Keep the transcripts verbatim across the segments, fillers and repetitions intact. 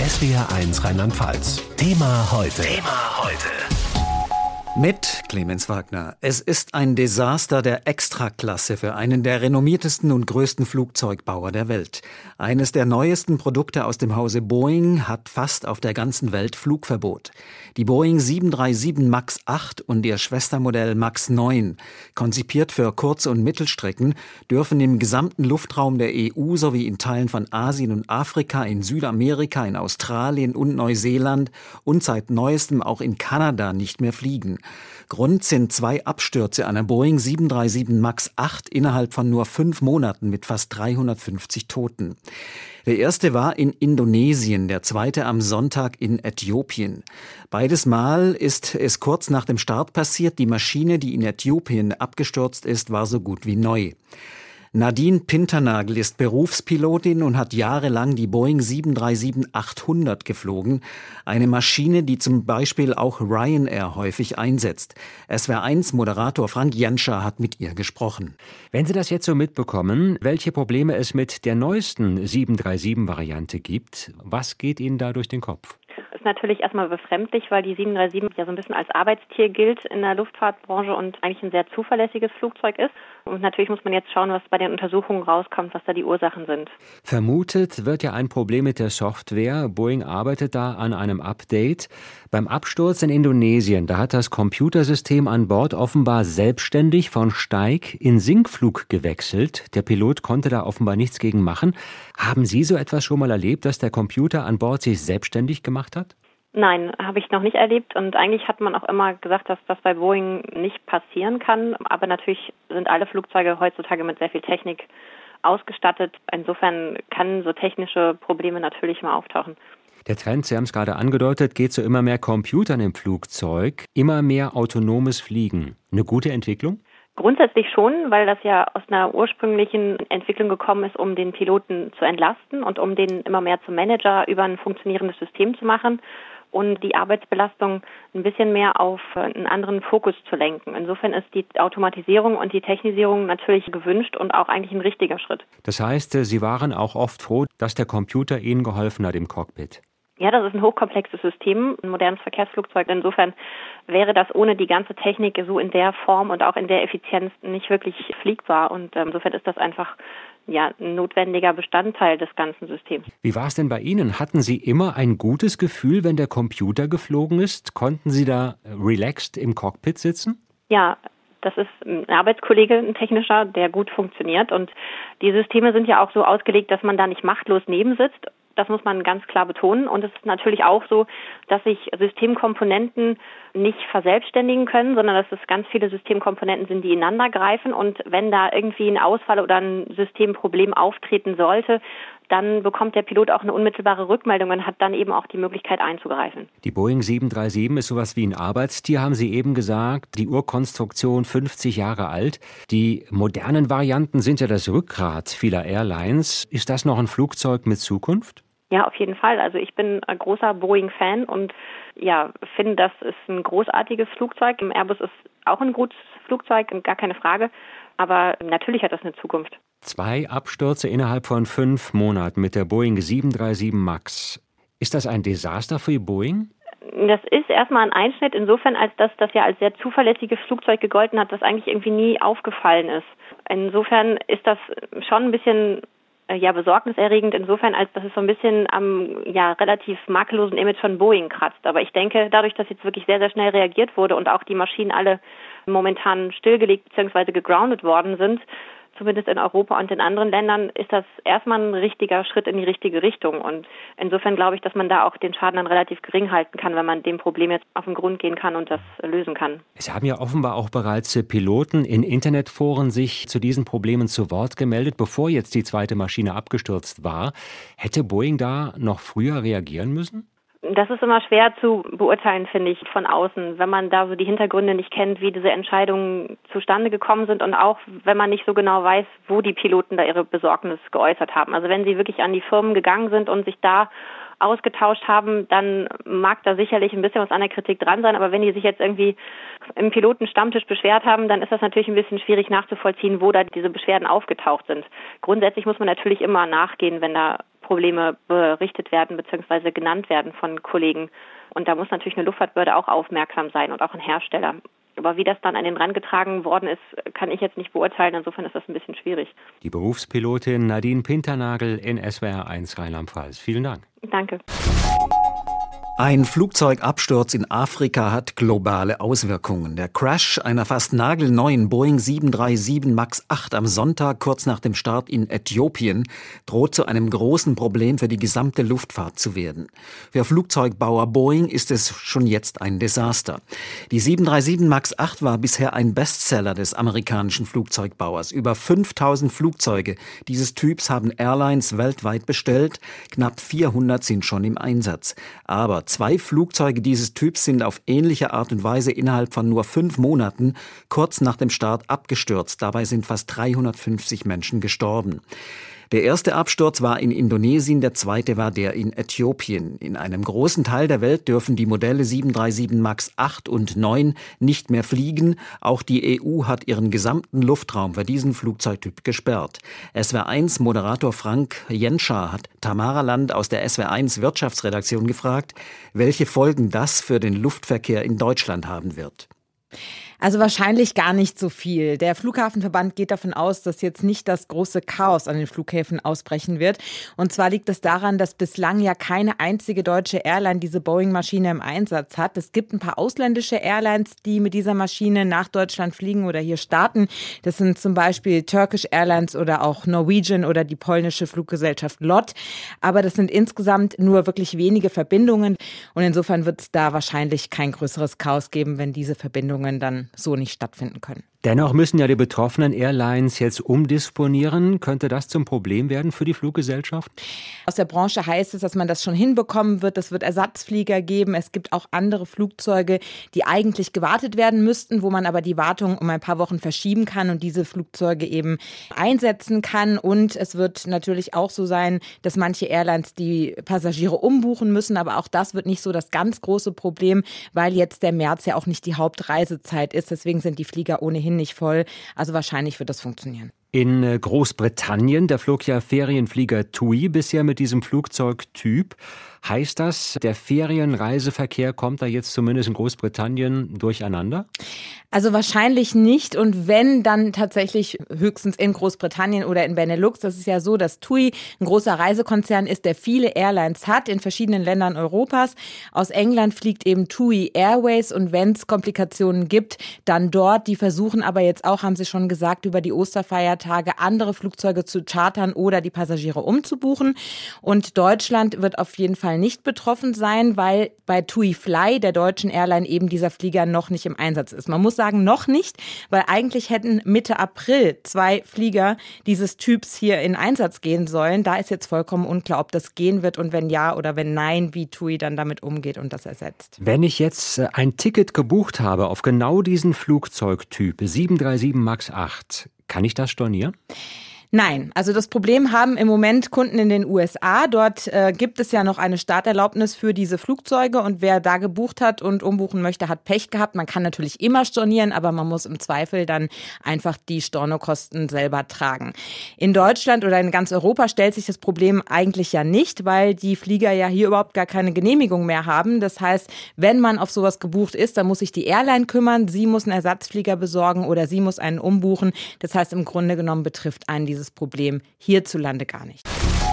S W R eins Rheinland-Pfalz. Thema heute. Thema heute. Mit Clemens Wagner. Es ist ein Desaster der Extraklasse für einen der renommiertesten und größten Flugzeugbauer der Welt. Eines der neuesten Produkte aus dem Hause Boeing hat fast auf der ganzen Welt Flugverbot. Die Boeing sieben drei sieben Max acht und ihr Schwestermodell Max neun, konzipiert für Kurz- und Mittelstrecken, dürfen im gesamten Luftraum der E U sowie in Teilen von Asien und Afrika, in Südamerika, in Australien und Neuseeland und seit neuestem auch in Kanada nicht mehr fliegen. Grund sind zwei Abstürze einer Boeing sieben drei sieben Max acht innerhalb von nur fünf Monaten mit fast dreihundertfünfzig Toten. Der erste war in Indonesien, der zweite am Sonntag in Äthiopien. Beides Mal ist es kurz nach dem Start passiert. Die Maschine, die in Äthiopien abgestürzt ist, war so gut wie neu. Nadine Pinternagel ist Berufspilotin und hat jahrelang die Boeing sieben drei sieben achthundert geflogen. Eine Maschine, die zum Beispiel auch Ryanair häufig einsetzt. S W R eins Moderator Frank Janscher hat mit ihr gesprochen. Wenn Sie das jetzt so mitbekommen, welche Probleme es mit der neuesten sieben drei sieben Variante gibt, was geht Ihnen da durch den Kopf? Das ist natürlich erstmal befremdlich, weil die sieben drei sieben ja so ein bisschen als Arbeitstier gilt in der Luftfahrtbranche und eigentlich ein sehr zuverlässiges Flugzeug ist. Und natürlich muss man jetzt schauen, was bei den Untersuchungen rauskommt, was da die Ursachen sind. Vermutet wird ja ein Problem mit der Software. Boeing arbeitet da an einem Update. Beim Absturz in Indonesien, da hat das Computersystem an Bord offenbar selbstständig von Steig in Sinkflug gewechselt. Der Pilot konnte da offenbar nichts gegen machen. Haben Sie so etwas schon mal erlebt, dass der Computer an Bord sich selbstständig gemacht hat? Nein, habe ich noch nicht erlebt und eigentlich hat man auch immer gesagt, dass das bei Boeing nicht passieren kann. Aber natürlich sind alle Flugzeuge heutzutage mit sehr viel Technik ausgestattet. Insofern können so technische Probleme natürlich mal auftauchen. Der Trend, Sie haben es gerade angedeutet, geht zu immer mehr Computern im Flugzeug, immer mehr autonomes Fliegen. Eine gute Entwicklung? Grundsätzlich schon, weil das ja aus einer ursprünglichen Entwicklung gekommen ist, um den Piloten zu entlasten und um den immer mehr zum Manager über ein funktionierendes System zu machen und die Arbeitsbelastung ein bisschen mehr auf einen anderen Fokus zu lenken. Insofern ist die Automatisierung und die Technisierung natürlich gewünscht und auch eigentlich ein richtiger Schritt. Das heißt, Sie waren auch oft froh, dass der Computer Ihnen geholfen hat im Cockpit? Ja, das ist ein hochkomplexes System, ein modernes Verkehrsflugzeug. Insofern wäre das ohne die ganze Technik so in der Form und auch in der Effizienz nicht wirklich fliegbar. Und insofern ist das einfach ja, ein notwendiger Bestandteil des ganzen Systems. Wie war es denn bei Ihnen? Hatten Sie immer ein gutes Gefühl, wenn der Computer geflogen ist? Konnten Sie da relaxed im Cockpit sitzen? Ja, das ist ein Arbeitskollege, ein technischer, der gut funktioniert. Und die Systeme sind ja auch so ausgelegt, dass man da nicht machtlos nebensitzt. Das muss man ganz klar betonen. Und es ist natürlich auch so, dass sich Systemkomponenten nicht verselbstständigen können, sondern dass es ganz viele Systemkomponenten sind, die ineinander greifen. Und wenn da irgendwie ein Ausfall oder ein Systemproblem auftreten sollte, dann bekommt der Pilot auch eine unmittelbare Rückmeldung und hat dann eben auch die Möglichkeit einzugreifen. Die Boeing sieben drei sieben ist sowas wie ein Arbeitstier, haben Sie eben gesagt. Die Urkonstruktion fünfzig Jahre alt. Die modernen Varianten sind ja das Rückgrat vieler Airlines. Ist das noch ein Flugzeug mit Zukunft? Ja, auf jeden Fall. Also ich bin ein großer Boeing-Fan und ja, finde, das ist ein großartiges Flugzeug. Airbus ist auch ein gutes Flugzeug, gar keine Frage. Aber natürlich hat das eine Zukunft. Zwei Abstürze innerhalb von fünf Monaten mit der Boeing sieben drei sieben Max. Ist das ein Desaster für Boeing? Das ist erstmal ein Einschnitt insofern, als dass das ja als sehr zuverlässiges Flugzeug gegolten hat, das eigentlich irgendwie nie aufgefallen ist. Insofern ist das schon ein bisschen ja besorgniserregend, insofern, als dass es so ein bisschen am ja relativ makellosen Image von Boeing kratzt. Aber ich denke, dadurch, dass jetzt wirklich sehr, sehr schnell reagiert wurde und auch die Maschinen alle momentan stillgelegt bzw. gegroundet worden sind, zumindest in Europa und in anderen Ländern, ist das erstmal ein richtiger Schritt in die richtige Richtung. Und insofern glaube ich, dass man da auch den Schaden dann relativ gering halten kann, wenn man dem Problem jetzt auf den Grund gehen kann und das lösen kann. Es haben ja offenbar auch bereits Piloten in Internetforen sich zu diesen Problemen zu Wort gemeldet, bevor jetzt die zweite Maschine abgestürzt war. Hätte Boeing da noch früher reagieren müssen? Das ist immer schwer zu beurteilen, finde ich, von außen, wenn man da so die Hintergründe nicht kennt, wie diese Entscheidungen zustande gekommen sind und auch, wenn man nicht so genau weiß, wo die Piloten da ihre Besorgnis geäußert haben. Also wenn sie wirklich an die Firmen gegangen sind und sich da ausgetauscht haben, dann mag da sicherlich ein bisschen was an der Kritik dran sein, aber wenn die sich jetzt irgendwie im Pilotenstammtisch beschwert haben, dann ist das natürlich ein bisschen schwierig nachzuvollziehen, wo da diese Beschwerden aufgetaucht sind. Grundsätzlich muss man natürlich immer nachgehen, wenn da Probleme berichtet werden bzw. genannt werden von Kollegen. Und da muss natürlich eine Luftfahrtbehörde auch aufmerksam sein und auch ein Hersteller. Aber wie das dann an den rangetragen worden ist, kann ich jetzt nicht beurteilen. Insofern ist das ein bisschen schwierig. Die Berufspilotin Nadine Pinternagel in S W R eins Rheinland-Pfalz. Vielen Dank. Danke. Ein Flugzeugabsturz in Afrika hat globale Auswirkungen. Der Crash einer fast nagelneuen Boeing sieben drei sieben Max acht am Sonntag kurz nach dem Start in Äthiopien droht zu einem großen Problem für die gesamte Luftfahrt zu werden. Für Flugzeugbauer Boeing ist es schon jetzt ein Desaster. Die sieben drei sieben Max acht war bisher ein Bestseller des amerikanischen Flugzeugbauers. Über fünftausend Flugzeuge dieses Typs haben Airlines weltweit bestellt. Knapp vierhundert sind schon im Einsatz. Aber zwei Flugzeuge dieses Typs sind auf ähnliche Art und Weise innerhalb von nur fünf Monaten kurz nach dem Start abgestürzt. Dabei sind fast dreihundertfünfzig Menschen gestorben. Der erste Absturz war in Indonesien, der zweite war der in Äthiopien. In einem großen Teil der Welt dürfen die Modelle sieben drei sieben Max acht und neun nicht mehr fliegen. Auch die E U hat ihren gesamten Luftraum für diesen Flugzeugtyp gesperrt. S W R eins Moderator Frank Jenscha hat Tamara Land aus der S W R eins Wirtschaftsredaktion gefragt, welche Folgen das für den Luftverkehr in Deutschland haben wird. Also wahrscheinlich gar nicht so viel. Der Flughafenverband geht davon aus, dass jetzt nicht das große Chaos an den Flughäfen ausbrechen wird. Und zwar liegt es daran, dass bislang ja keine einzige deutsche Airline diese Boeing-Maschine im Einsatz hat. Es gibt ein paar ausländische Airlines, die mit dieser Maschine nach Deutschland fliegen oder hier starten. Das sind zum Beispiel Turkish Airlines oder auch Norwegian oder die polnische Fluggesellschaft L O T. Aber das sind insgesamt nur wirklich wenige Verbindungen. Und insofern wird es da wahrscheinlich kein größeres Chaos geben, wenn diese Verbindungen dann so nicht stattfinden können. Dennoch müssen ja die betroffenen Airlines jetzt umdisponieren. Könnte das zum Problem werden für die Fluggesellschaft? Aus der Branche heißt es, dass man das schon hinbekommen wird. Es wird Ersatzflieger geben. Es gibt auch andere Flugzeuge, die eigentlich gewartet werden müssten, wo man aber die Wartung um ein paar Wochen verschieben kann und diese Flugzeuge eben einsetzen kann. Und es wird natürlich auch so sein, dass manche Airlines die Passagiere umbuchen müssen. Aber auch das wird nicht so das ganz große Problem, weil jetzt der März ja auch nicht die Hauptreisezeit ist. Deswegen sind die Flieger ohnehin nicht voll. Also wahrscheinlich wird das funktionieren. In Großbritannien, da flog ja Ferienflieger TUI bisher mit diesem Flugzeugtyp. Heißt das, der Ferienreiseverkehr kommt da jetzt zumindest in Großbritannien durcheinander? Also wahrscheinlich nicht und wenn, dann tatsächlich höchstens in Großbritannien oder in Benelux. Das ist ja so, dass TUI ein großer Reisekonzern ist, der viele Airlines hat in verschiedenen Ländern Europas. Aus England fliegt eben TUI Airways und wenn es Komplikationen gibt, dann dort. Die versuchen aber jetzt auch, haben sie schon gesagt, über die Osterfeiertage andere Flugzeuge zu chartern oder die Passagiere umzubuchen. Und Deutschland wird auf jeden Fall nicht betroffen sein, weil bei TUI Fly, der deutschen Airline, eben dieser Flieger noch nicht im Einsatz ist. Man muss sagen, noch nicht, weil eigentlich hätten Mitte April zwei Flieger dieses Typs hier in Einsatz gehen sollen. Da ist jetzt vollkommen unklar, ob das gehen wird und wenn ja oder wenn nein, wie TUI dann damit umgeht und das ersetzt. Wenn ich jetzt ein Ticket gebucht habe auf genau diesen Flugzeugtyp sieben drei sieben Max acht, kann ich das stornieren? Nein, also das Problem haben im Moment Kunden in den U S A. Dort äh, gibt es ja noch eine Starterlaubnis für diese Flugzeuge und wer da gebucht hat und umbuchen möchte, hat Pech gehabt. Man kann natürlich immer stornieren, aber man muss im Zweifel dann einfach die Stornokosten selber tragen. In Deutschland oder in ganz Europa stellt sich das Problem eigentlich ja nicht, weil die Flieger ja hier überhaupt gar keine Genehmigung mehr haben. Das heißt, wenn man auf sowas gebucht ist, dann muss sich die Airline kümmern. Sie muss einen Ersatzflieger besorgen oder sie muss einen umbuchen. Das heißt, im Grunde genommen betrifft einen dieses Problem hierzulande gar nicht.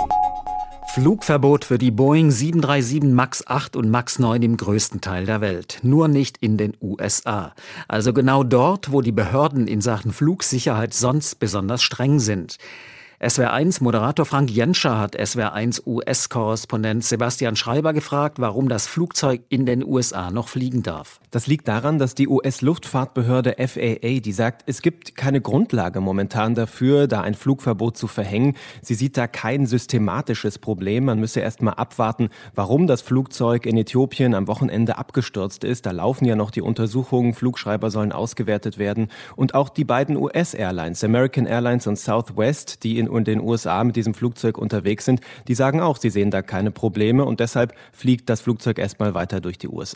Flugverbot für die Boeing sieben drei sieben Max acht und Max neun im größten Teil der Welt. Nur nicht in den U S A. Also genau dort, wo die Behörden in Sachen Flugsicherheit sonst besonders streng sind. S W R eins Moderator Frank Jenscha hat S W R eins U S-Korrespondent Sebastian Schreiber gefragt, warum das Flugzeug in den U S A noch fliegen darf. Das liegt daran, dass die U S-Luftfahrtbehörde F A A, die sagt, es gibt keine Grundlage momentan dafür, da ein Flugverbot zu verhängen. Sie sieht da kein systematisches Problem. Man müsse erst mal abwarten, warum das Flugzeug in Äthiopien am Wochenende abgestürzt ist. Da laufen ja noch die Untersuchungen, Flugschreiber sollen ausgewertet werden. Und auch die beiden U S-Airlines, American Airlines und Southwest, die in den U S A mit diesem Flugzeug unterwegs sind, die sagen auch, sie sehen da keine Probleme und deshalb fliegt das Flugzeug erstmal weiter durch die U S A.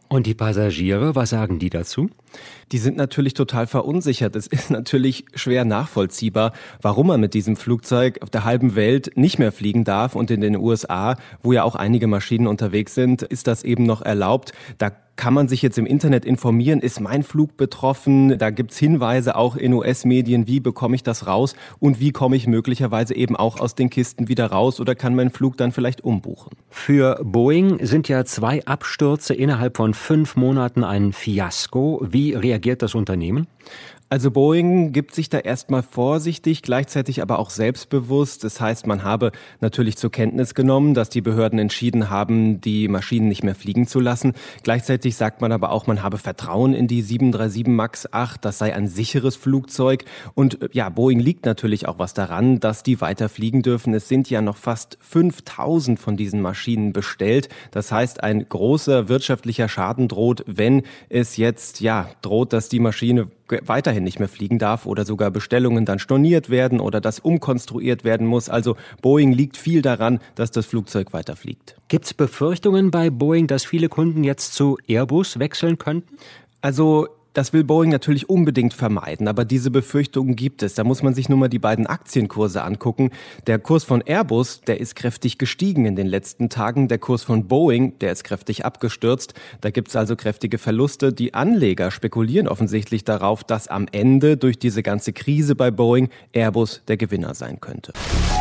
Und die Passagiere, was sagen die dazu? Die sind natürlich total verunsichert. Es ist natürlich schwer nachvollziehbar, warum man mit diesem Flugzeug auf der halben Welt nicht mehr fliegen darf. Und in den U S A, wo ja auch einige Maschinen unterwegs sind, ist das eben noch erlaubt. Da kann man sich jetzt im Internet informieren, ist mein Flug betroffen? Da gibt's Hinweise auch in U S-Medien, wie bekomme ich das raus und wie komme ich möglicherweise eben auch aus den Kisten wieder raus oder kann mein Flug dann vielleicht umbuchen? Für Boeing sind ja zwei Abstürze innerhalb von fünf Monaten ein Fiasko. Wie reagiert das Unternehmen? Also Boeing gibt sich da erstmal vorsichtig, gleichzeitig aber auch selbstbewusst. Das heißt, man habe natürlich zur Kenntnis genommen, dass die Behörden entschieden haben, die Maschinen nicht mehr fliegen zu lassen. Gleichzeitig sagt man aber auch, man habe Vertrauen in die sieben drei sieben Max acht. Das sei ein sicheres Flugzeug. Und ja, Boeing liegt natürlich auch was daran, dass die weiter fliegen dürfen. Es sind ja noch fast fünftausend von diesen Maschinen bestellt. Das heißt, ein großer wirtschaftlicher Schaden droht, wenn es jetzt ja droht, dass die Maschine weiterhin nicht mehr fliegen darf oder sogar Bestellungen dann storniert werden oder das umkonstruiert werden muss. Also Boeing liegt viel daran, dass das Flugzeug weiterfliegt. Gibt es Befürchtungen bei Boeing, dass viele Kunden jetzt zu Airbus wechseln könnten? Also das will Boeing natürlich unbedingt vermeiden, aber diese Befürchtungen gibt es. Da muss man sich nur mal die beiden Aktienkurse angucken. Der Kurs von Airbus, der ist kräftig gestiegen in den letzten Tagen. Der Kurs von Boeing, der ist kräftig abgestürzt. Da gibt es also kräftige Verluste. Die Anleger spekulieren offensichtlich darauf, dass am Ende durch diese ganze Krise bei Boeing Airbus der Gewinner sein könnte.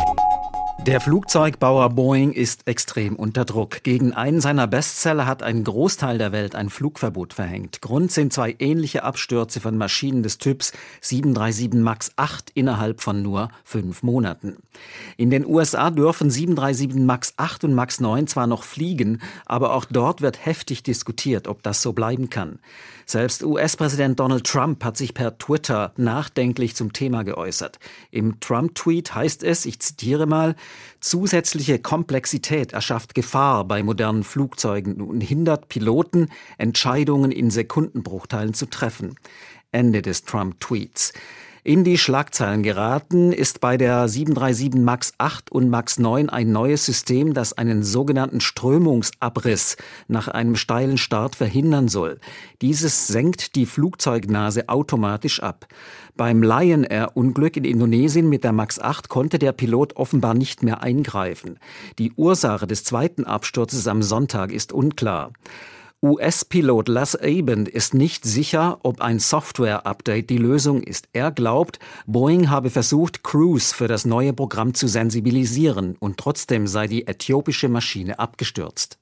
Der Flugzeugbauer Boeing ist extrem unter Druck. Gegen einen seiner Bestseller hat ein Großteil der Welt ein Flugverbot verhängt. Grund sind zwei ähnliche Abstürze von Maschinen des Typs sieben drei sieben Max acht innerhalb von nur fünf Monaten. In den U S A dürfen sieben drei sieben Max acht und Max neun zwar noch fliegen, aber auch dort wird heftig diskutiert, ob das so bleiben kann. Selbst U S-Präsident Donald Trump hat sich per Twitter nachdenklich zum Thema geäußert. Im Trump-Tweet heißt es, ich zitiere mal, zusätzliche Komplexität erschafft Gefahr bei modernen Flugzeugen und hindert Piloten, Entscheidungen in Sekundenbruchteilen zu treffen. Ende des Trump-Tweets. In die Schlagzeilen geraten ist bei der sieben drei sieben Max acht und Max neun ein neues System, das einen sogenannten Strömungsabriss nach einem steilen Start verhindern soll. Dieses senkt die Flugzeugnase automatisch ab. Beim Lion Air-Unglück in Indonesien mit der Max acht konnte der Pilot offenbar nicht mehr eingreifen. Die Ursache des zweiten Absturzes am Sonntag ist unklar. U S-Pilot Les Abend ist nicht sicher, ob ein Software-Update die Lösung ist. Er glaubt, Boeing habe versucht, Crews für das neue Programm zu sensibilisieren und trotzdem sei die äthiopische Maschine abgestürzt.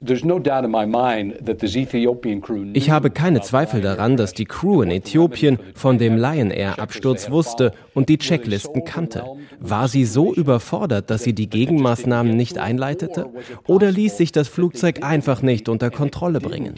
Ich habe keine Zweifel daran, dass die Crew in Äthiopien von dem Lion Air-Absturz wusste und die Checklisten kannte. War sie so überfordert, dass sie die Gegenmaßnahmen nicht einleitete? Oder ließ sich das Flugzeug einfach nicht unter Kontrolle bringen?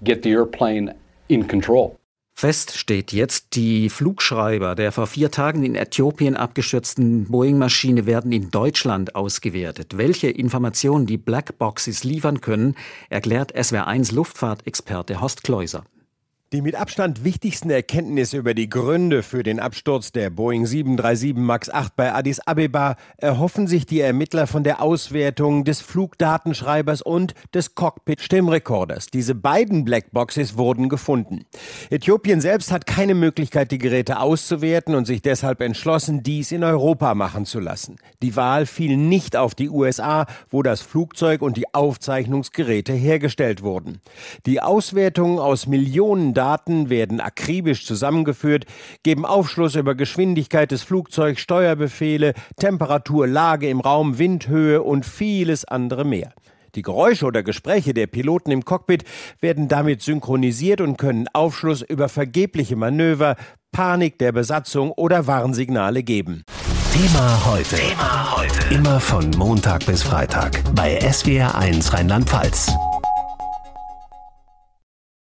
Fest steht jetzt, die Flugschreiber der vor vier Tagen in Äthiopien abgestürzten Boeing-Maschine werden in Deutschland ausgewertet. Welche Informationen die Blackboxes liefern können, erklärt S W R eins Luftfahrtexperte Horst Kleuser. Die mit Abstand wichtigsten Erkenntnisse über die Gründe für den Absturz der Boeing sieben drei sieben Max acht bei Addis Abeba erhoffen sich die Ermittler von der Auswertung des Flugdatenschreibers und des Cockpit-Stimmrekorders. Diese beiden Blackboxes wurden gefunden. Äthiopien selbst hat keine Möglichkeit, die Geräte auszuwerten und sich deshalb entschlossen, dies in Europa machen zu lassen. Die Wahl fiel nicht auf die U S A, wo das Flugzeug und die Aufzeichnungsgeräte hergestellt wurden. Die Auswertungen aus Millionen Daten werden akribisch zusammengeführt, geben Aufschluss über Geschwindigkeit des Flugzeugs, Steuerbefehle, Temperatur, Lage im Raum, Windhöhe und vieles andere mehr. Die Geräusche oder Gespräche der Piloten im Cockpit werden damit synchronisiert und können Aufschluss über vergebliche Manöver, Panik der Besatzung oder Warnsignale geben. Thema heute. Thema heute. Immer von Montag bis Freitag bei S W R eins Rheinland-Pfalz.